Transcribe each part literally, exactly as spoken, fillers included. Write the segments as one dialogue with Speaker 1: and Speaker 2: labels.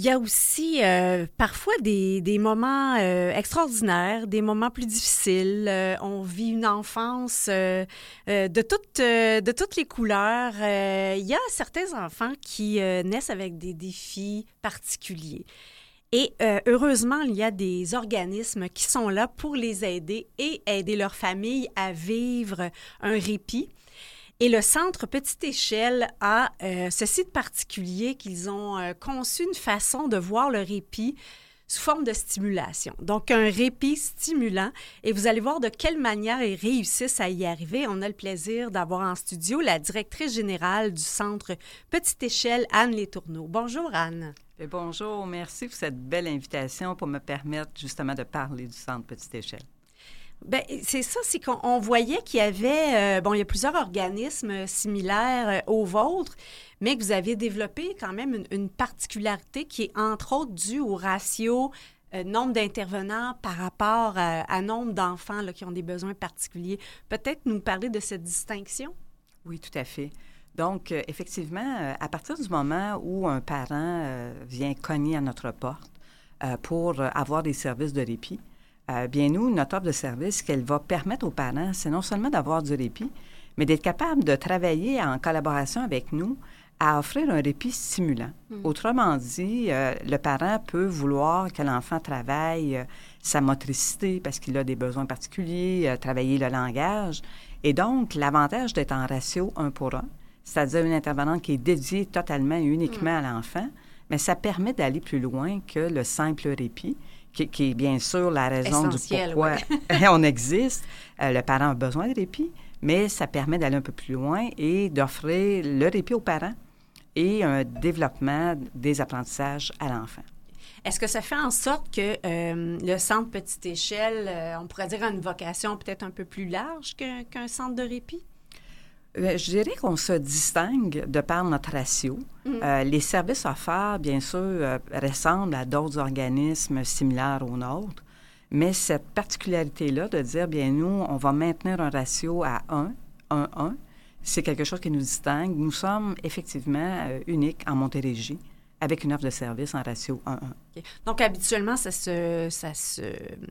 Speaker 1: Il y a aussi euh, parfois des, des moments euh, extraordinaires, des moments plus difficiles. Euh, on vit une enfance euh, euh, de, toutes, euh, de toutes les couleurs. Euh, il y a certains enfants qui euh, naissent avec des défis particuliers. Et euh, heureusement, il y a des organismes qui sont là pour les aider et aider leur famille à vivre un répit. Et le Centre Petite Échelle a euh, ceci de particulier qu'ils ont euh, conçu une façon de voir le répit sous forme de stimulation. Donc, un répit stimulant. Et vous allez voir de quelle manière ils réussissent à y arriver. On a le plaisir d'avoir en studio la directrice générale du Centre Petite Échelle, Anne Letourneau. Bonjour, Anne.
Speaker 2: Et bonjour, merci pour cette belle invitation pour me permettre justement de parler du Centre Petite Échelle.
Speaker 1: Bien, c'est ça, c'est qu'on on voyait qu'il y avait, euh, bon, il y a plusieurs organismes similaires euh, aux vôtres, mais que vous avez développé quand même une, une particularité qui est entre autres due au ratio euh, nombre d'intervenants par rapport à, à nombre d'enfants là, qui ont des besoins particuliers. Peut-être nous parler de cette distinction?
Speaker 2: Oui, tout à fait. Donc, euh, effectivement, euh, à partir du moment où un parent euh, vient cogner à notre porte euh, pour euh, avoir des services de répit, Euh, bien, nous, notre offre de service, qu'elle va permettre aux parents, c'est non seulement d'avoir du répit, mais d'être capable de travailler en collaboration avec nous à offrir un répit stimulant. Mmh. Autrement dit, euh, le parent peut vouloir que l'enfant travaille euh, sa motricité parce qu'il a des besoins particuliers, euh, travailler le langage. Et donc, l'avantage d'être en ratio un pour un, c'est-à-dire une intervenante qui est dédiée totalement et uniquement mmh. à l'enfant, mais ça permet d'aller plus loin que le simple répit, Qui, qui est bien sûr la raison
Speaker 1: Essentiel,
Speaker 2: du pourquoi
Speaker 1: ouais.
Speaker 2: on existe. Euh, le parent a besoin de répit, mais ça permet d'aller un peu plus loin et d'offrir le répit aux parents et un développement des apprentissages à l'enfant.
Speaker 1: Est-ce que ça fait en sorte que euh, le Centre Petite Échelle, euh, on pourrait dire, a une vocation peut-être un peu plus large qu'un, qu'un centre de répit?
Speaker 2: Euh, je dirais qu'on se distingue de par notre ratio. Mm. Euh, les services offerts, bien sûr, euh, ressemblent à d'autres organismes similaires aux nôtres, mais cette particularité-là de dire, bien nous, on va maintenir un ratio à un, un, un, c'est quelque chose qui nous distingue. Nous sommes effectivement euh, uniques en Montérégie, avec une offre de service en ratio un un.
Speaker 1: Okay. Donc, habituellement, ça se... Ça se...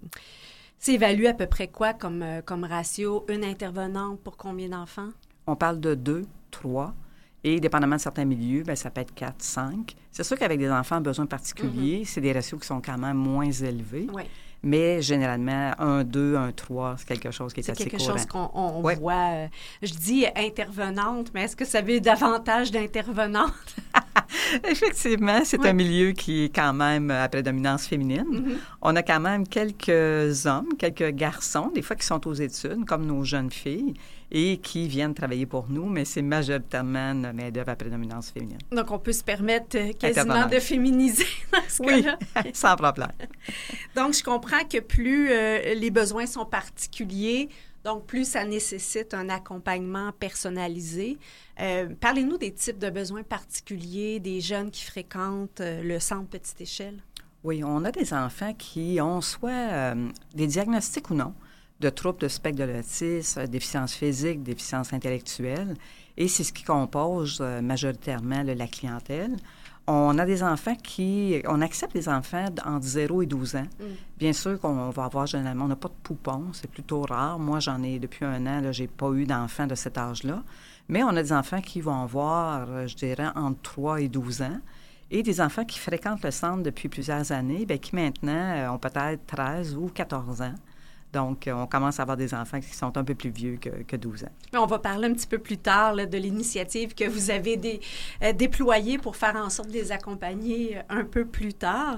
Speaker 1: s'évalue à peu près quoi comme, comme ratio? Une intervenante pour combien d'enfants?
Speaker 2: On parle de deux, trois, et dépendamment de certains milieux, bien, ça peut être quatre, cinq. C'est sûr qu'avec des enfants à besoins particuliers, mm-hmm. c'est des ratios qui sont quand même moins élevés. Oui. Mais généralement, un, deux, un, trois, c'est quelque chose qui est,
Speaker 1: c'est
Speaker 2: assez
Speaker 1: quelque
Speaker 2: courant.
Speaker 1: chose qu'on on
Speaker 2: oui.
Speaker 1: voit. Euh, je dis intervenante, mais est-ce que ça veut davantage d'intervenantes?
Speaker 2: Effectivement, c'est
Speaker 1: oui.
Speaker 2: un milieu qui est quand même à prédominance féminine. Mm-hmm. On a quand même quelques hommes, quelques garçons, des fois qui sont aux études, comme nos jeunes filles, et qui viennent travailler pour nous, mais c'est majoritairement une main-d'œuvre à prédominance féminine.
Speaker 1: Donc, on peut se permettre quasiment de féminiser dans ce
Speaker 2: oui,
Speaker 1: cas-là.
Speaker 2: sans problème.
Speaker 1: Donc, je comprends que plus euh, les besoins sont particuliers, donc plus ça nécessite un accompagnement personnalisé. Euh, parlez-nous des types de besoins particuliers des jeunes qui fréquentent euh, le Centre Petite Échelle.
Speaker 2: Oui, on a des enfants qui ont soit euh, des diagnostics ou non, de troubles de spectre de l'autisme, déficience physique, déficience intellectuelle, et c'est ce qui compose euh, majoritairement là, la clientèle. On a des enfants qui... On accepte des enfants entre zéro et douze ans. Mm. Bien sûr qu'on va avoir généralement... On n'a pas de poupons, c'est plutôt rare. Moi, j'en ai depuis un an, là, j'ai pas eu d'enfants de cet âge-là. Mais on a des enfants qui vont avoir, je dirais, entre trois et douze ans. Et des enfants qui fréquentent le centre depuis plusieurs années, bien, qui maintenant ont peut-être treize ou quatorze ans. Donc, on commence à avoir des enfants qui sont un peu plus vieux que, que douze ans.
Speaker 1: On va parler un petit peu plus tard là, de l'initiative que vous avez dé, euh, déployée pour faire en sorte de les accompagner un peu plus tard.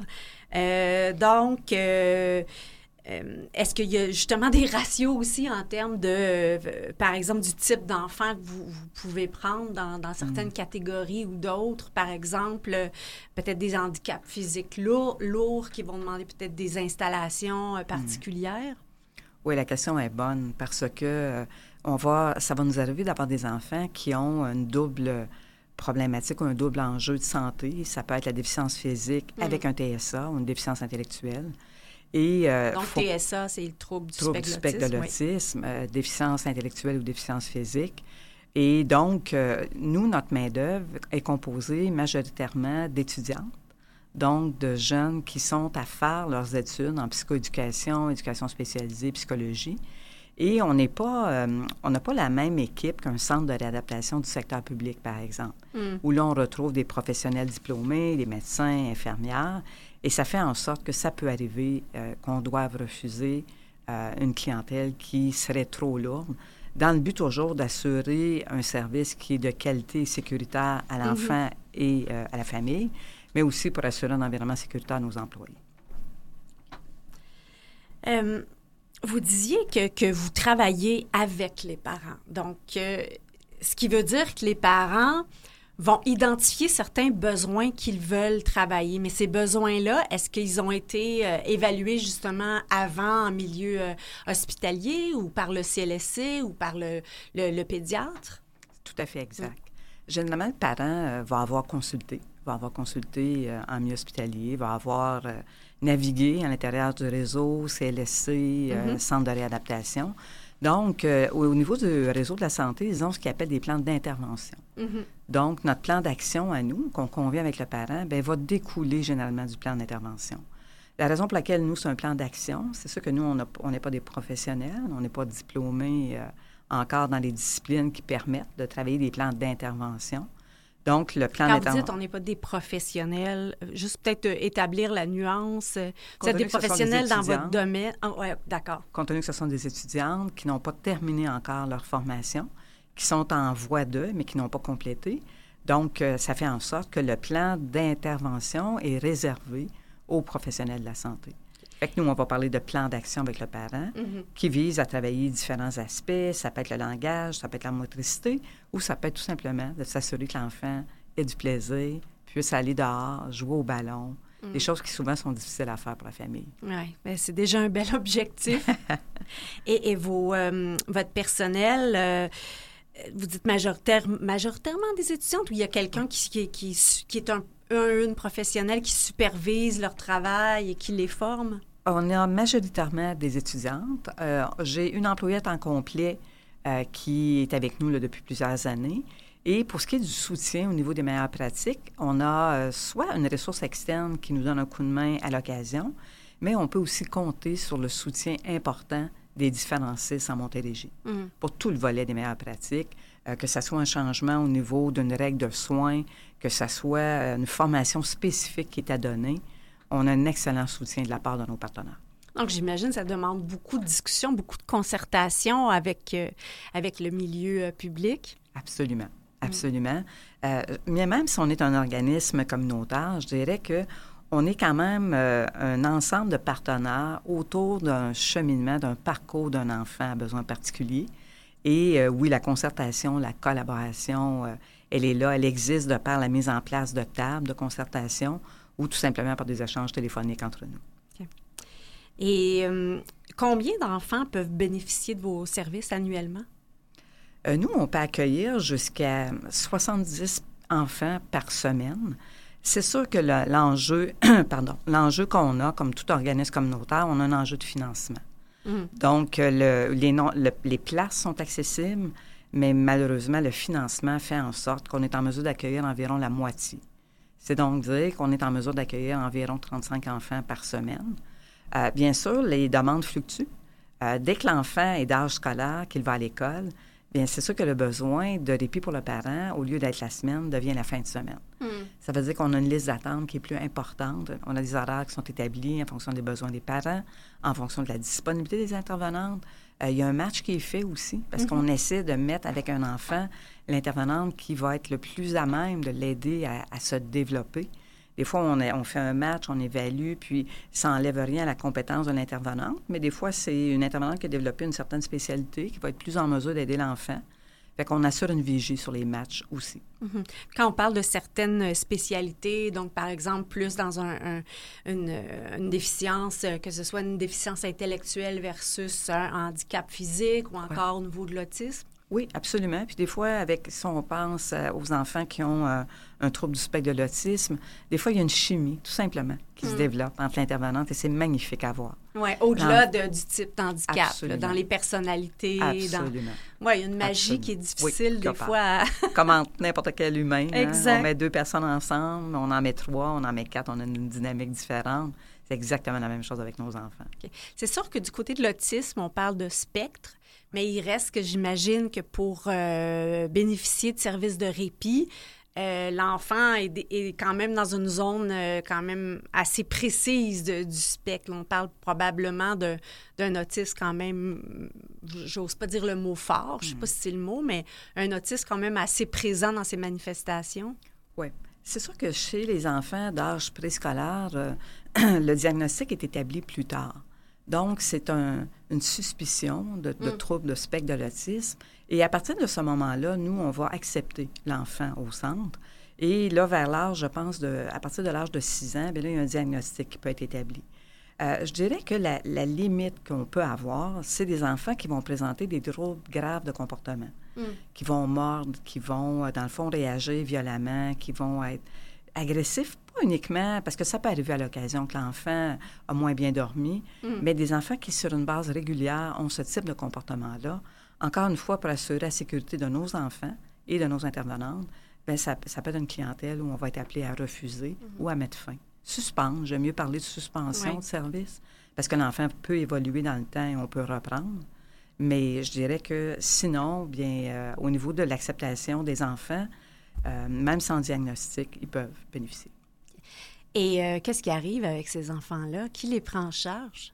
Speaker 1: Euh, donc, euh, euh, est-ce qu'il y a justement des ratios aussi en termes de, euh, par exemple, du type d'enfant que vous, vous pouvez prendre dans, dans certaines mmh. catégories ou d'autres? Par exemple, euh, peut-être des handicaps physiques lourds, lourds qui vont demander peut-être des installations euh, particulières? Mmh.
Speaker 2: Oui, la question est bonne parce que euh, on va, ça va nous arriver d'avoir des enfants qui ont une double problématique ou un double enjeu de santé. Ça peut être la déficience physique mmh. avec un T S A ou une déficience intellectuelle. Et, euh,
Speaker 1: Donc,
Speaker 2: faut,
Speaker 1: T S A, c'est le trouble du
Speaker 2: trouble
Speaker 1: spectre,
Speaker 2: du spectre de l'autisme, oui. euh, déficience intellectuelle ou déficience physique. Et donc, euh, nous, notre main-d'œuvre est composée majoritairement d'étudiantes. donc de jeunes qui sont à faire leurs études en psychoéducation, éducation spécialisée, psychologie. Et on n'est pas, euh, on n'a pas la même équipe qu'un centre de réadaptation du secteur public, par exemple, mm. où là, on retrouve des professionnels diplômés, des médecins, infirmières, et ça fait en sorte que ça peut arriver euh, qu'on doive refuser euh, une clientèle qui serait trop lourde, dans le but toujours d'assurer un service qui est de qualité et sécuritaire à l'enfant mm-hmm. et euh, à la famille, mais aussi pour assurer un environnement sécuritaire à nos employés.
Speaker 1: Euh, vous disiez que, que vous travaillez avec les parents. Donc, euh, ce qui veut dire que les parents vont identifier certains besoins qu'ils veulent travailler. Mais ces besoins-là, est-ce qu'ils ont été euh, évalués justement avant en milieu euh, hospitalier ou par le C L S C ou par le, le, le pédiatre?
Speaker 2: Tout à fait exact. Oui. Généralement, le parent euh, va avoir consulté, va avoir consulté euh, en milieu hospitalier, va avoir euh, navigué à l'intérieur du réseau C L S C, euh, mm-hmm. centre de réadaptation. Donc, euh, au, au niveau du réseau de la santé, ils ont ce qu'ils appellent des plans d'intervention. Mm-hmm. Donc, notre plan d'action à nous, qu'on convient avec le parent, bien, va découler généralement du plan d'intervention. La raison pour laquelle nous, c'est un plan d'action, c'est sûr que nous, on n'est pas des professionnels, on n'est pas diplômés euh, encore dans les disciplines qui permettent de travailler des plans d'intervention. Donc, le plan
Speaker 1: Quand vous dites on n'est pas des professionnels, juste peut-être euh, établir la nuance. Vous êtes des professionnels dans votre domaine. Oh, oui, d'accord.
Speaker 2: Compte tenu que ce sont des étudiantes qui n'ont pas terminé encore leur formation, qui sont en voie de, mais qui n'ont pas complété. Donc, euh, ça fait en sorte que le plan d'intervention est réservé aux professionnels de la santé. Fait que nous, on va parler de plan d'action avec le parent mm-hmm. qui vise à travailler différents aspects. Ça peut être le langage, ça peut être la motricité, ou ça peut être tout simplement de s'assurer que l'enfant ait du plaisir, puisse aller dehors, jouer au ballon, mm. des choses qui souvent sont difficiles à faire pour la famille.
Speaker 1: Oui, bien, c'est déjà un bel objectif. et, et vos, euh, votre personnel... Euh, vous dites majoritaire, majoritairement des étudiantes ou il y a quelqu'un qui, qui, qui, qui est un, un, une professionnelle qui supervise leur travail et qui les forme?
Speaker 2: On a majoritairement des étudiantes. Euh, j'ai une employée en complet euh, qui est avec nous là, depuis plusieurs années. Et pour ce qui est du soutien au niveau des meilleures pratiques, on a euh, soit une ressource externe qui nous donne un coup de main à l'occasion, mais on peut aussi compter sur le soutien important des différents C I S en Montérégie mm. pour tout le volet des meilleures pratiques, euh, que ce soit un changement au niveau d'une règle de soins, que ce soit une formation spécifique qui est à donner. On a un excellent soutien de la part de nos partenaires.
Speaker 1: Donc, j'imagine que ça demande beaucoup de discussions, beaucoup de concertation avec, euh, avec le milieu euh, public.
Speaker 2: Absolument, absolument. Mm. Euh, mais même si on est un organisme communautaire, je dirais que on est quand même euh, un ensemble de partenaires autour d'un cheminement, d'un parcours d'un enfant à besoins particuliers. Et euh, oui, la concertation, la collaboration, euh, elle est là, elle existe de par la mise en place de tables de concertation ou tout simplement par des échanges téléphoniques entre nous.
Speaker 1: Okay. Et euh, combien d'enfants peuvent bénéficier de vos services annuellement?
Speaker 2: Euh, nous, on peut accueillir jusqu'à soixante-dix enfants par semaine. C'est sûr que le, l'enjeu, pardon, l'enjeu qu'on a, comme tout organisme communautaire, on a un enjeu de financement. Mm. Donc, le, les, non, le, les places sont accessibles, mais malheureusement, le financement fait en sorte qu'on est en mesure d'accueillir environ la moitié. C'est donc dire qu'on est en mesure d'accueillir environ trente-cinq enfants par semaine. Euh, bien sûr, les demandes fluctuent. Euh, dès que l'enfant est d'âge scolaire, qu'il va à l'école, bien, c'est sûr que le besoin de répit pour le parent, au lieu d'être la semaine, devient la fin de semaine. Mm. Ça veut dire qu'on a une liste d'attente qui est plus importante. On a des horaires qui sont établis en fonction des besoins des parents, en fonction de la disponibilité des intervenantes. Euh, il y a un match qui est fait aussi, parce mm-hmm. qu'on essaie de mettre avec un enfant l'intervenante qui va être le plus à même de l'aider à, à se développer. Des fois, on, a, on fait un match, on évalue, puis ça n'enlève rien à la compétence de l'intervenante, mais des fois, c'est une intervenante qui a développé une certaine spécialité qui va être plus en mesure d'aider l'enfant. Fait qu'on assure une vigie sur les matchs aussi.
Speaker 1: Mm-hmm. Quand on parle de certaines spécialités, donc par exemple plus dans un, un, une, une déficience, que ce soit une déficience intellectuelle versus un handicap physique ou encore ouais. au niveau de l'autisme?
Speaker 2: Oui, absolument. Puis des fois, avec si on pense aux enfants qui ont euh, un trouble du spectre de l'autisme, des fois, il y a une chimie, tout simplement, qui qui
Speaker 1: mm.
Speaker 2: se développe entre l'intervenante et c'est magnifique à voir.
Speaker 1: Oui, au-delà de, du type d'handicap, là, dans les personnalités.
Speaker 2: Absolument.
Speaker 1: Dans... Oui, il y a une magie Absolument. Qui est difficile oui, des fois à...
Speaker 2: Comme entre n'importe quel humain.
Speaker 1: Exact.
Speaker 2: Hein? On met deux personnes ensemble, on en met trois, on en met quatre, on a une dynamique différente. C'est exactement la même chose avec nos enfants.
Speaker 1: Okay. C'est sûr que du côté de l'autisme, on parle de spectre, mais il reste que j'imagine que pour euh, bénéficier de services de répit, euh, l'enfant est, est quand même dans une zone euh, quand même assez précise de, du spectre. On parle probablement de, d'un autisme quand même, j'ose pas dire le mot fort, je sais pas si c'est le mot, mais un autisme quand même assez présent dans ses manifestations.
Speaker 2: Oui. C'est sûr que chez les enfants d'âge préscolaire, euh, le diagnostic est établi plus tard. Donc, c'est un, une suspicion de, de mm. trouble de spectre de l'autisme. Et à partir de ce moment-là, nous, on va accepter l'enfant au centre. Et là, vers l'âge, je pense, de, à partir de l'âge de six ans, bien là, il y a un diagnostic qui peut être établi. Euh, je dirais que la, la limite qu'on peut avoir, c'est des enfants qui vont présenter des troubles graves de comportement, mm. qui vont mordre, qui vont, dans le fond, réagir violemment, qui vont être agressifs, pas uniquement, parce que ça peut arriver à l'occasion que l'enfant a moins bien dormi, mm. mais des enfants qui, sur une base régulière, ont ce type de comportement-là, encore une fois, pour assurer la sécurité de nos enfants et de nos intervenantes, bien, ça, ça peut être une clientèle où on va être appelé à refuser mm-hmm. ou à mettre fin. Suspendre, j'aime mieux parler de suspension oui. de service, parce que l'enfant peut évoluer dans le temps et on peut reprendre. Mais je dirais que sinon, bien, euh, au niveau de l'acceptation des enfants, euh, même sans diagnostic, ils peuvent bénéficier.
Speaker 1: Et euh, qu'est-ce qui arrive avec ces enfants-là? Qui les prend en charge?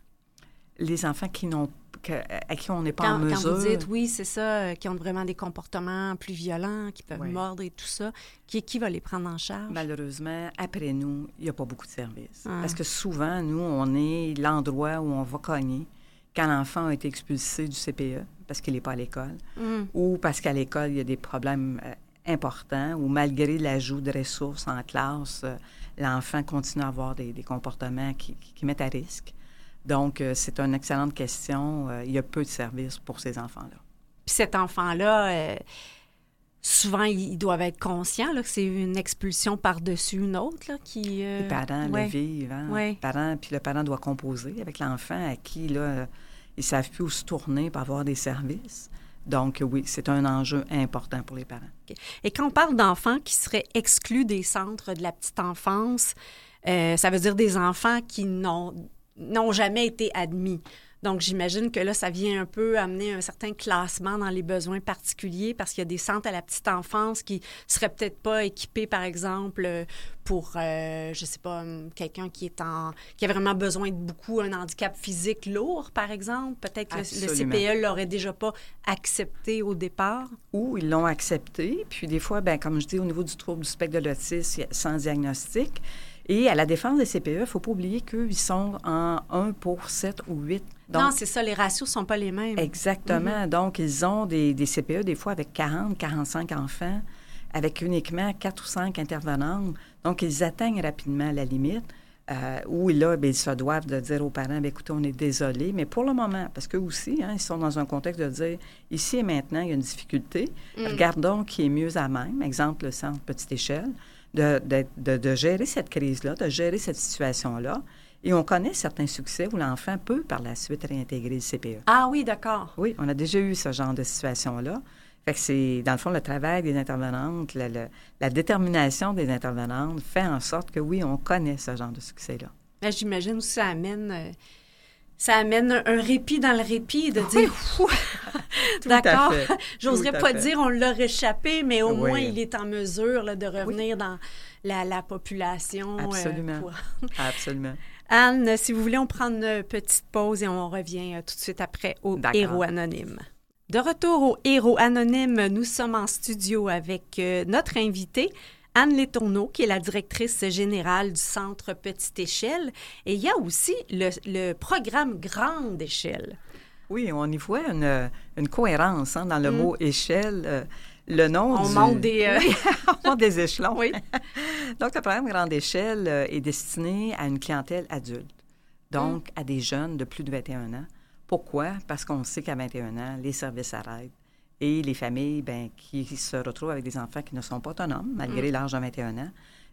Speaker 2: Les enfants qui n'ont, que, à qui on n'est pas
Speaker 1: quand,
Speaker 2: en mesure...
Speaker 1: Quand vous dites, oui, c'est ça, qui ont vraiment des comportements plus violents, qui peuvent oui. mordre et tout ça, qui, qui va les prendre en charge?
Speaker 2: Malheureusement, après nous, il n'y a pas beaucoup de services. Ah. Parce que souvent, nous, on est l'endroit où on va cogner quand l'enfant a été expulsé du C P E parce qu'il n'est pas à l'école mm. ou parce qu'à l'école, il y a des problèmes euh, importants ou malgré l'ajout de ressources en classe, euh, l'enfant continue à avoir des, des comportements qui, qui, qui mettent à risque. Donc, euh, c'est une excellente question. Euh, il y a peu de services pour ces enfants-là.
Speaker 1: Puis cet enfant-là, euh, souvent, ils doivent être conscients là, que c'est une expulsion par-dessus une autre. Là, qui, euh...
Speaker 2: Les parents
Speaker 1: ouais.
Speaker 2: le vivent. Hein?
Speaker 1: Ouais.
Speaker 2: Parents, puis le parent doit composer avec l'enfant à qui, là, ils ne savent plus où se tourner pour avoir des services. Donc, oui, c'est un enjeu important pour les parents.
Speaker 1: Okay. Et quand on parle d'enfants qui seraient exclus des centres de la petite enfance, euh, ça veut dire des enfants qui n'ont... n'ont jamais été admis. Donc, j'imagine que là, ça vient un peu amener un certain classement dans les besoins particuliers parce qu'il y a des centres à la petite enfance qui seraient peut-être pas équipés, par exemple, pour, euh, je sais pas, quelqu'un qui est en... qui a vraiment besoin de beaucoup, un handicap physique lourd, par exemple. Peut-être que le, le C P E l'aurait déjà pas accepté au départ.
Speaker 2: Ou ils l'ont accepté. Puis des fois, bien, comme je dis, au niveau du trouble du spectre de l'autisme, sans diagnostic. Et à la défense des C P E, il ne faut pas oublier qu'eux, ils sont en un pour sept ou huit.
Speaker 1: Donc, non, c'est ça, les ratios ne sont pas les mêmes.
Speaker 2: Exactement. Mm-hmm. Donc, ils ont des, des C P E, des fois, avec quarante, quarante-cinq enfants, avec uniquement quatre ou cinq intervenantes. Donc, ils atteignent rapidement la limite, euh, où là, bien, ils se doivent de dire aux parents, bien, écoutez, on est désolé, mais pour le moment, parce qu'eux aussi, hein, ils sont dans un contexte de dire, ici et maintenant, il y a une difficulté, mm. regardons qui est mieux à même, exemple, le centre petite échelle, De, de, de, de gérer cette crise-là, de gérer cette situation-là. Et on connaît certains succès où l'enfant peut, par la suite, réintégrer le C P E.
Speaker 1: Ah oui, d'accord.
Speaker 2: Oui, on a déjà eu ce genre de situation-là. Fait que c'est, dans le fond, le travail des intervenantes, la, la, la détermination des intervenantes fait en sorte que, oui, on connaît ce genre de succès-là.
Speaker 1: Là, j'imagine aussi ça amène... Euh... Ça amène un répit dans le répit de dire, oui. D'accord, j'oserais pas fait. dire on l'a réchappé, mais au oui. moins il est en mesure là, de revenir oui. dans la, la population.
Speaker 2: Absolument.
Speaker 1: Euh, pour...
Speaker 2: Absolument.
Speaker 1: Anne, si vous voulez, on prend une petite pause et on revient euh, tout de suite après au D'accord. Héros Anonyme. De retour au Héros Anonyme, nous sommes en studio avec euh, notre invitée, Anne Letourneau, qui est la directrice générale du Centre Petite Échelle. Et il y a aussi le, le programme Grande Échelle.
Speaker 2: Oui, on y voit une, une cohérence hein, dans le mm. mot « échelle euh, ». Le nom
Speaker 1: on
Speaker 2: du...
Speaker 1: monte des... Euh...
Speaker 2: on monte des échelons.
Speaker 1: Oui.
Speaker 2: Donc, le programme Grande Échelle euh, est destiné à une clientèle adulte, donc mm. à des jeunes de plus de vingt et un ans. Pourquoi? Parce qu'on sait qu'à vingt et un ans, les services s'arrêtent. Et les familles, bien, qui se retrouvent avec des enfants qui ne sont pas autonomes, malgré mmh. l'âge de vingt et un ans,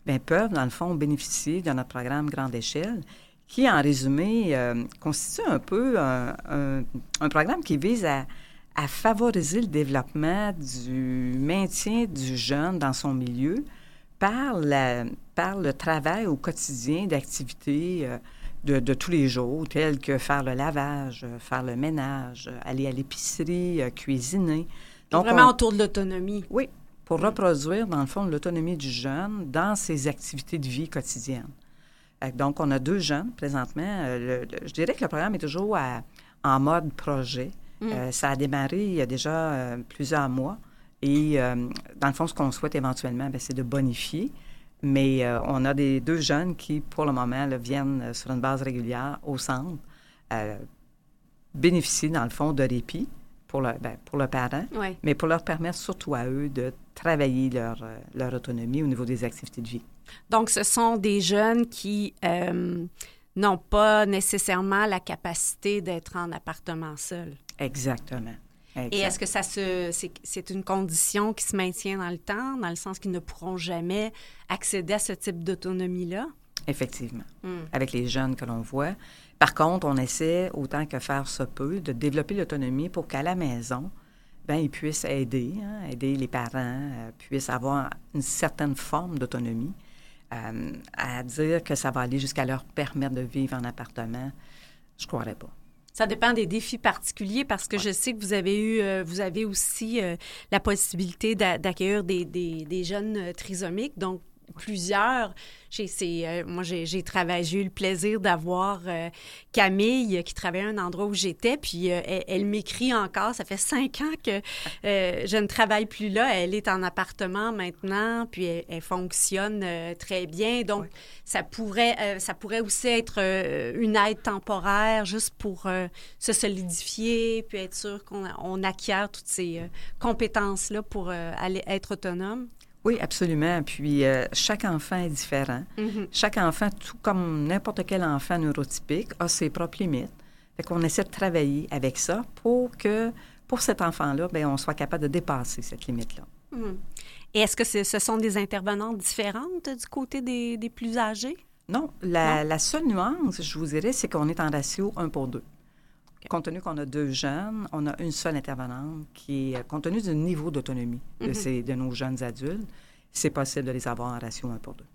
Speaker 2: bien, peuvent, dans le fond, bénéficier de notre programme Grande Échelle, qui, en résumé, euh, constitue un peu un, un, un programme qui vise à, à favoriser le développement du maintien du jeune dans son milieu par, la, par le travail au quotidien d'activités euh, de, de tous les jours, telles que faire le lavage, faire le ménage, aller à l'épicerie, euh, cuisiner.
Speaker 1: Donc, vraiment on, autour de l'autonomie.
Speaker 2: Oui, pour mmh. reproduire, dans le fond, l'autonomie du jeune dans ses activités de vie quotidienne. Donc, on a deux jeunes présentement. Le, le, je dirais que le programme est toujours à, en mode projet. Mmh. Euh, ça a démarré il y a déjà euh, plusieurs mois. Et euh, dans le fond, ce qu'on souhaite éventuellement, bien, c'est de bonifier. Mais euh, on a des deux jeunes qui, pour le moment, là, viennent sur une base régulière au centre, euh, bénéficier, dans le fond, de répit pour le, bien, pour le parent,
Speaker 1: oui.
Speaker 2: mais pour leur permettre surtout à eux de travailler leur, leur autonomie au niveau des activités de vie.
Speaker 1: Donc, ce sont des jeunes qui euh, n'ont pas nécessairement la capacité d'être en appartement seul.
Speaker 2: Exactement. Exact.
Speaker 1: Et est-ce que ça se, c'est, c'est une condition qui se maintient dans le temps, dans le sens qu'ils ne pourront jamais accéder à ce type d'autonomie-là?
Speaker 2: Effectivement,
Speaker 1: mm.
Speaker 2: avec les jeunes que l'on voit. Par contre, on essaie, autant que faire se peut, de développer l'autonomie pour qu'à la maison, bien, ils puissent aider, hein, aider les parents, euh, puissent avoir une certaine forme d'autonomie. Euh, à dire que ça va aller jusqu'à leur permettre de vivre en appartement, je ne croirais pas.
Speaker 1: Ça dépend des défis particuliers parce que
Speaker 2: ouais.
Speaker 1: je sais que vous avez eu, euh, vous avez aussi euh, la possibilité d'a- d'accueillir des, des, des jeunes euh, trisomiques, donc plusieurs. J'ai, c'est, euh, moi, j'ai, j'ai travaillé, j'ai eu le plaisir d'avoir euh, Camille qui travaillait à un endroit où j'étais, puis euh, elle, elle m'écrit encore. Ça fait cinq ans que euh, je ne travaille plus là. Elle est en appartement maintenant, puis elle, elle fonctionne euh, très bien. Donc, ouais. ça pourrait, euh, ça pourrait aussi être euh, une aide temporaire, juste pour euh, se solidifier, puis être sûr qu'on on acquiert toutes ces euh, compétences-là pour euh, aller être autonome.
Speaker 2: Oui, absolument. Puis, euh, chaque enfant est différent.
Speaker 1: Mm-hmm.
Speaker 2: Chaque enfant, tout comme n'importe quel enfant neurotypique, a ses propres limites. Fait qu'on essaie de travailler avec ça pour que, pour cet enfant-là, bien, on soit capable de dépasser cette limite-là.
Speaker 1: Mm. Et est-ce que c'est, ce sont des intervenantes différentes du côté des, des plus âgés?
Speaker 2: Non. La,
Speaker 1: non.
Speaker 2: La seule nuance, je vous dirais, c'est qu'on est en ratio un pour deux. Okay. Compte tenu qu'on a deux jeunes, on a une seule intervenante qui est, compte tenu du niveau d'autonomie de, mm-hmm. ces, de nos jeunes adultes, c'est possible de les avoir en ratio un pour deux.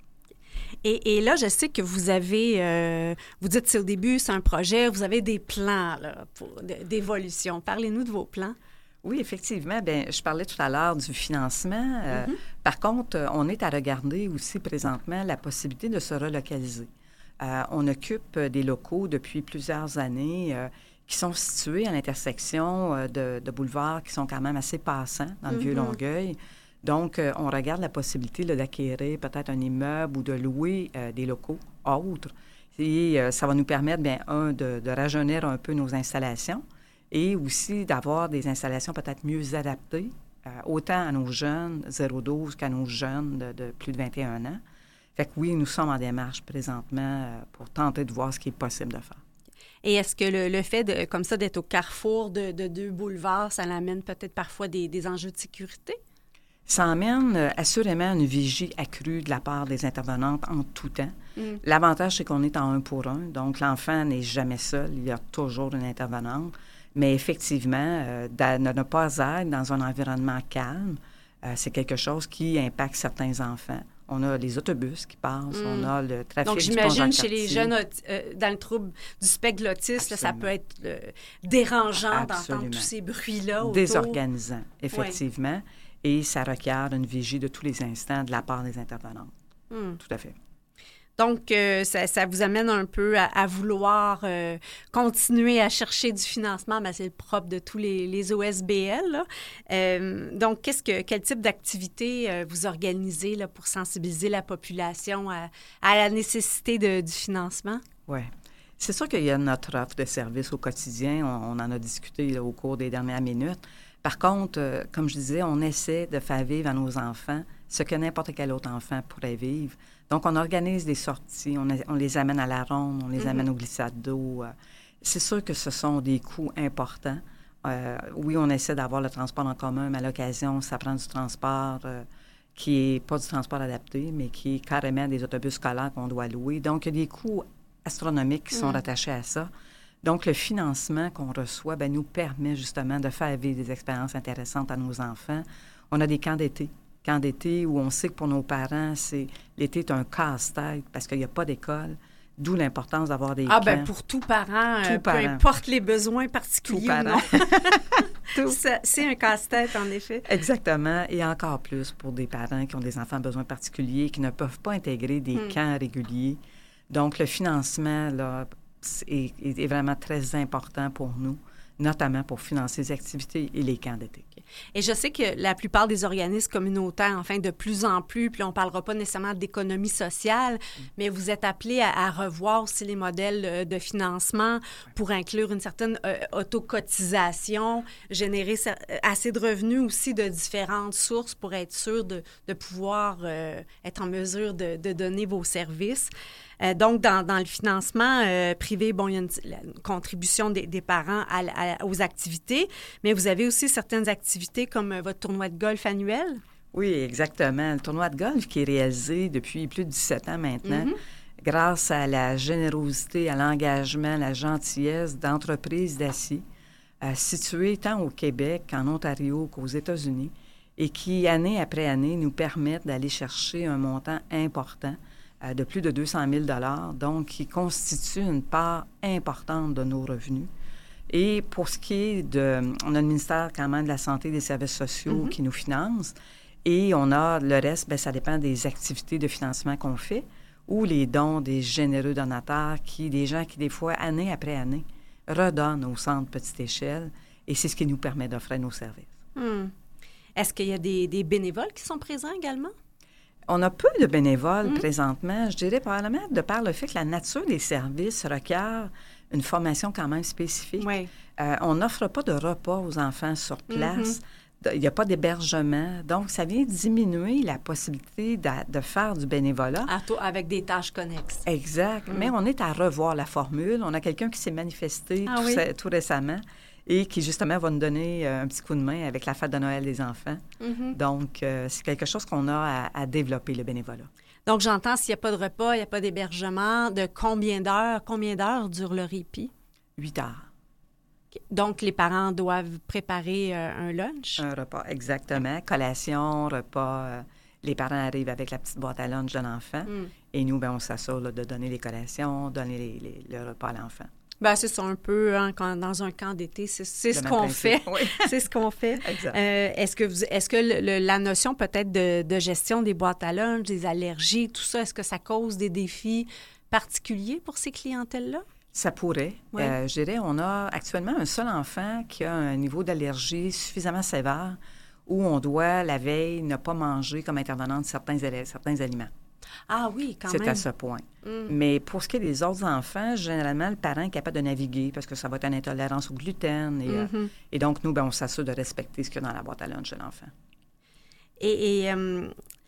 Speaker 1: Et, et là, je sais que vous avez, euh, vous dites c'est au début, c'est un projet, vous avez des plans là, pour, d'évolution. Parlez-nous de vos plans.
Speaker 2: Oui, effectivement. Bien, je parlais tout à l'heure du financement. Euh, mm-hmm. Par contre, on est à regarder aussi présentement la possibilité de se relocaliser. Euh, on occupe des locaux depuis plusieurs années euh, qui sont situés à l'intersection euh, de, de boulevards qui sont quand même assez passants dans le mm-hmm. Vieux-Longueuil. Donc, euh, on regarde la possibilité là, d'acquérir peut-être un immeuble ou de louer euh, des locaux autres. Et euh, ça va nous permettre, bien, un, de, de rajeunir un peu nos installations et aussi d'avoir des installations peut-être mieux adaptées, euh, autant à nos jeunes zéro à douze qu'à nos jeunes de, de plus de vingt et un ans. Fait que oui, nous sommes en démarche présentement euh, pour tenter de voir ce qui est possible de faire.
Speaker 1: Et est-ce que le, le fait, de, comme ça, d'être au carrefour de, de deux boulevards, ça l'amène peut-être parfois des, des enjeux de sécurité?
Speaker 2: Ça amène euh, assurément une vigie accrue de la part des intervenantes en tout temps. Mm. L'avantage, c'est qu'on est en un pour un, donc l'enfant n'est jamais seul, il y a toujours une intervenante. Mais effectivement, euh, de ne pas être dans un environnement calme, euh, c'est quelque chose qui impacte certains enfants. On a les autobus qui passent, mm. on a le trafic.
Speaker 1: Donc, j'imagine chez les jeunes euh, dans le trouble du spectre de l'autisme, là, ça peut être euh, dérangeant Absolument. D'entendre tous ces bruits-là autour.
Speaker 2: Désorganisant, effectivement. Ouais. Et ça requiert une vigie de tous les instants de la part des intervenantes. Mm. Tout à fait.
Speaker 1: Donc, euh, ça, ça vous amène un peu à, à vouloir euh, continuer à chercher du financement. Bien, c'est le propre de tous les, les O S B L. Là. Euh, donc, qu'est-ce que, quel type d'activité euh, vous organisez là, pour sensibiliser la population à, à la nécessité de, du financement?
Speaker 2: Oui. C'est sûr qu'il y a notre offre de services au quotidien. On, on en a discuté là, au cours des dernières minutes. Par contre, euh, comme je disais, on essaie de faire vivre à nos enfants ce que n'importe quel autre enfant pourrait vivre. Donc, on organise des sorties, on, a, on les amène à la ronde, on les mm-hmm. amène aux glissades d'eau. C'est sûr que ce sont des coûts importants. Euh, oui, on essaie d'avoir le transport en commun, mais à l'occasion, ça prend du transport. Euh, qui n'est pas du transport adapté, mais qui est carrément des autobus scolaires qu'on doit louer. Donc, il y a des coûts astronomiques qui sont mmh. rattachés à ça. Donc, le financement qu'on reçoit bien, nous permet justement de faire vivre des expériences intéressantes à nos enfants. On a des camps d'été. Camps d'été où on sait que pour nos parents, c'est l'été est un casse-tête parce qu'il n'y a pas d'école. D'où l'importance d'avoir des
Speaker 1: ah,
Speaker 2: camps.
Speaker 1: Ah, bien, pour tout parent,
Speaker 2: tout
Speaker 1: euh,
Speaker 2: parent.
Speaker 1: peu importe les besoins particuliers
Speaker 2: tout
Speaker 1: ou non.
Speaker 2: tout.
Speaker 1: Ça, c'est un casse-tête, en effet.
Speaker 2: Exactement. Et encore plus pour des parents qui ont des enfants à besoins particuliers, qui ne peuvent pas intégrer des mm. camps réguliers. Donc, le financement, là, est, est vraiment très important pour nous, notamment pour financer les activités et les camps d'été.
Speaker 1: Et je sais que la plupart des organismes communautaires, enfin, de plus en plus, puis on ne parlera pas nécessairement d'économie sociale, mm. mais vous êtes appelés à, à revoir aussi les modèles de financement pour inclure une certaine euh, autocotisation, générer assez de revenus aussi de différentes sources pour être sûr de, de pouvoir euh, être en mesure de, de donner vos services. Euh, donc, dans, dans le financement euh, privé, bon, il y a une, une contribution des, des parents à, à, aux activités, mais vous avez aussi certaines activités comme euh, votre tournoi de golf annuel.
Speaker 2: Oui, exactement. Le tournoi de golf qui est réalisé depuis plus de dix-sept ans maintenant, mm-hmm. grâce à la générosité, à l'engagement, à la gentillesse d'entreprises d'acier euh, situées tant au Québec qu'en Ontario qu'aux États-Unis et qui, année après année, nous permettent d'aller chercher un montant important de plus de deux cent mille dollars, donc qui constitue une part importante de nos revenus. Et pour ce qui est de... On a le ministère quand même de la Santé et des Services sociaux mm-hmm. qui nous finance, et on a le reste, bien, ça dépend des activités de financement qu'on fait, ou les dons des généreux donateurs, qui, des gens qui, des fois, année après année, redonnent au Centre Petite Échelle, et c'est ce qui nous permet d'offrir nos services.
Speaker 1: Mm. Est-ce qu'il y a des, des bénévoles qui sont présents également?
Speaker 2: On a peu de bénévoles mmh. présentement, je dirais probablement de par le fait que la nature des services requiert une formation quand même spécifique.
Speaker 1: Oui.
Speaker 2: Euh, on n'offre pas de repas aux enfants sur place. Il n'y a pas d'hébergement. Donc, ça vient diminuer la possibilité de, de faire du bénévolat.
Speaker 1: À to- avec des tâches connexes.
Speaker 2: Exact. Mmh. Mais on est à revoir la formule. On a quelqu'un qui s'est manifesté
Speaker 1: ah,
Speaker 2: tout,
Speaker 1: oui?
Speaker 2: tout récemment et qui, justement, va nous donner euh, un petit coup de main avec la fête de Noël des enfants.
Speaker 1: Mm-hmm.
Speaker 2: Donc, euh, c'est quelque chose qu'on a à, à développer, le bénévolat.
Speaker 1: Donc, j'entends, s'il n'y a pas de repas, il n'y a pas d'hébergement, de combien d'heures, combien d'heures dure le répit?
Speaker 2: Huit heures.
Speaker 1: Okay. Donc, les parents doivent préparer euh, un lunch?
Speaker 2: Un repas, exactement. Collation, repas. Euh, les parents arrivent avec la petite boîte à lunch de l'enfant. Mm. Et nous, bien, on s'assure là, de donner les collations, donner les, les, le repas à l'enfant.
Speaker 1: Bien, c'est ça un peu, hein, quand, dans un camp d'été, c'est, c'est ce qu'on
Speaker 2: principe.
Speaker 1: fait.
Speaker 2: Oui.
Speaker 1: c'est ce qu'on fait.
Speaker 2: Exact.
Speaker 1: Euh, est-ce que, vous, est-ce que le, le, la notion peut-être de, de gestion des boîtes à lunch, des allergies, tout ça, est-ce que ça cause des défis particuliers pour ces clientèles-là?
Speaker 2: Ça pourrait.
Speaker 1: Oui.
Speaker 2: Euh, je dirais, on a actuellement un seul enfant qui a un niveau d'allergie suffisamment sévère où on doit, la veille, ne pas manger comme intervenante certains, certains aliments.
Speaker 1: Ah oui, quand
Speaker 2: c'est
Speaker 1: même.
Speaker 2: C'est à ce point.
Speaker 1: Mm.
Speaker 2: Mais pour ce qui est des autres enfants, généralement, le parent est capable de naviguer parce que ça va être une intolérance au gluten. Et, mm-hmm. euh, et donc, nous, ben, on s'assure de respecter ce qu'il y a dans la boîte à lunch de l'enfant.
Speaker 1: Et, et euh,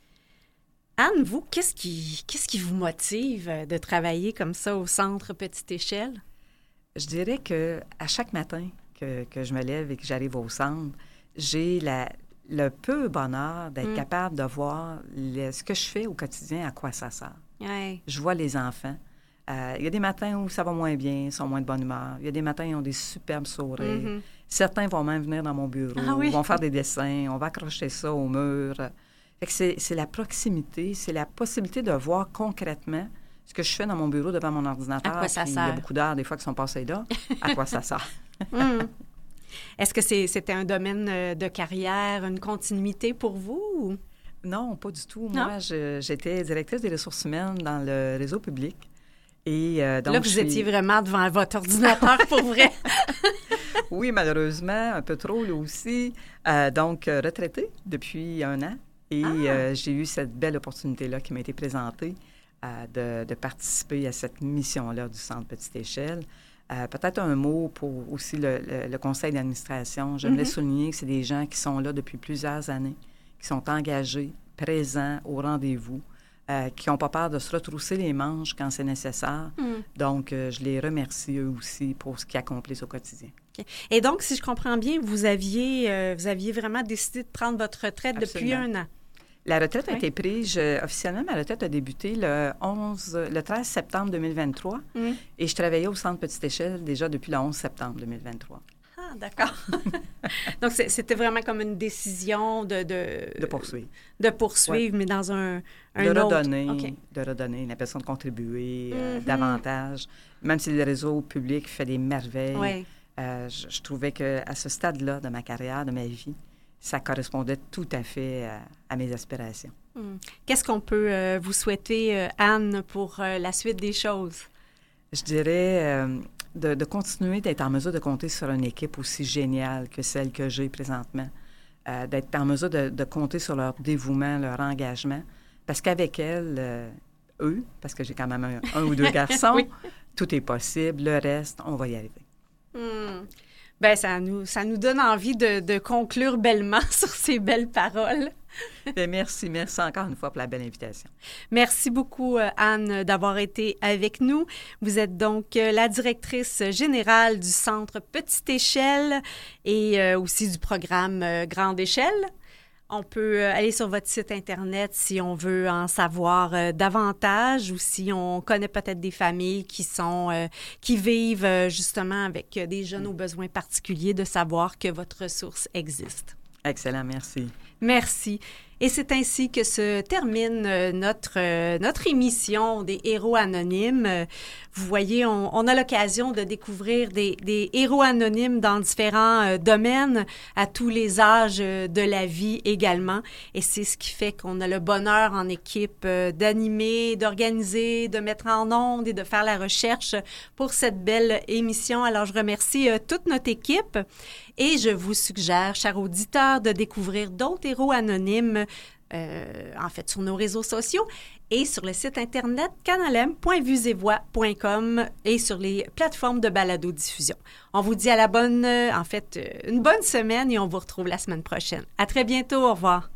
Speaker 1: Anne, vous, qu'est-ce qui, qu'est-ce qui vous motive de travailler comme ça au Centre Petite Échelle?
Speaker 2: Je dirais qu'à chaque matin que, que je me lève et que j'arrive au centre, j'ai la... le peu bonheur d'être mm. capable de voir le, ce que je fais au quotidien, à quoi ça sert.
Speaker 1: Ouais.
Speaker 2: Je vois les enfants. Euh, il y a des matins où ça va moins bien, ils sont moins de bonne humeur. Il y a des matins où ils ont des superbes sourires. Mm-hmm. Certains vont même venir dans mon bureau,
Speaker 1: ah, oui?
Speaker 2: vont faire des dessins, on va accrocher ça au mur. Fait que c'est, c'est la proximité, c'est la possibilité de voir concrètement ce que je fais dans mon bureau devant mon ordinateur.
Speaker 1: À quoi ça sert?
Speaker 2: Il y a beaucoup d'heures des fois qui sont passées là. À quoi ça sert?
Speaker 1: mm. Est-ce que c'est, c'était un domaine de carrière, une continuité pour vous? Ou?
Speaker 2: Non, pas du tout.
Speaker 1: Non?
Speaker 2: Moi, je, j'étais directrice des ressources humaines dans le réseau public. Et, euh, donc,
Speaker 1: là, vous
Speaker 2: suis...
Speaker 1: étiez vraiment devant votre ordinateur, pour vrai?
Speaker 2: Oui, malheureusement, un peu trop, là aussi. Euh, donc, euh, retraitée depuis un an. Et ah. euh, j'ai eu cette belle opportunité-là qui m'a été présentée euh, de, de participer à cette mission-là du Centre Petite Échelle. Euh, peut-être un mot pour aussi le, le, le conseil d'administration. J'aimerais mm-hmm. souligner que c'est des gens qui sont là depuis plusieurs années, qui sont engagés, présents, au rendez-vous, euh, qui n'ont pas peur de se retrousser les manches quand c'est nécessaire. Mm. Donc, euh, je les remercie eux aussi pour ce qu'ils accomplissent au quotidien. Okay.
Speaker 1: Et donc, si je comprends bien, vous aviez, euh, vous aviez vraiment décidé de prendre votre retraite
Speaker 2: Absolument.
Speaker 1: Depuis un an.
Speaker 2: La retraite a
Speaker 1: Oui.
Speaker 2: été prise, je- officiellement, ma retraite a débuté le onze, le treize septembre deux mille vingt-trois
Speaker 1: Mm.
Speaker 2: et je travaillais au Centre Petite Échelle déjà depuis le onze septembre deux mille vingt-trois.
Speaker 1: Ah, d'accord. Donc, c'est- c'était vraiment comme une décision de... De,
Speaker 2: De poursuivre.
Speaker 1: De poursuivre, mais dans un, un
Speaker 2: de
Speaker 1: autre...
Speaker 2: redonner,
Speaker 1: OK.
Speaker 2: de redonner, l'impression de contribuer euh,
Speaker 1: Mhm.
Speaker 2: davantage. Même si le réseau public fait des merveilles,
Speaker 1: Oui.
Speaker 2: euh, je, je trouvais qu'à ce stade-là de ma carrière, de ma vie, ça correspondait tout à fait à, à mes aspirations.
Speaker 1: Mm. Qu'est-ce qu'on peut euh, vous souhaiter, euh, Anne, pour euh, la suite des choses?
Speaker 2: Je dirais euh, de, de continuer d'être en mesure de compter sur une équipe aussi géniale que celle que j'ai présentement, euh, d'être en mesure de, de compter sur leur dévouement, leur engagement, parce qu'avec elles, euh, eux, parce que j'ai quand même un, un ou deux garçons,
Speaker 1: Oui.
Speaker 2: tout est possible, le reste, on va y arriver.
Speaker 1: Hmm. Ben, ça nous, ça nous donne envie de, de conclure bellement sur ces belles paroles.
Speaker 2: Bien, merci, merci encore une fois pour la belle invitation.
Speaker 1: Merci beaucoup, euh, Anne, d'avoir été avec nous. Vous êtes donc euh, la directrice générale du Centre Petite Échelle et euh, aussi du programme euh, Grande Échelle. On peut euh, aller sur votre site Internet si on veut en savoir euh, davantage ou si on connaît peut-être des familles qui sont euh, qui vivent euh, justement avec euh, des jeunes aux besoins particuliers, de savoir que votre ressource existe.
Speaker 2: Excellent, merci.
Speaker 1: Merci. Et c'est ainsi que se termine euh, notre, euh, notre émission des Héros Anonymes. Euh, vous voyez, on, on a l'occasion de découvrir des, des héros anonymes dans différents euh, domaines, à tous les âges euh, de la vie également. Et c'est ce qui fait qu'on a le bonheur en équipe euh, d'animer, d'organiser, de mettre en onde et de faire la recherche pour cette belle émission. Alors, je remercie euh, toute notre équipe. Et je vous suggère, chers auditeurs, de découvrir d'autres héros anonymes, euh, en fait, sur nos réseaux sociaux et sur le site Internet canalem point vues-et-voix point com et sur les plateformes de balado-diffusion. On vous dit à la bonne, euh, en fait, euh, une bonne semaine et on vous retrouve la semaine prochaine. À très bientôt. Au revoir.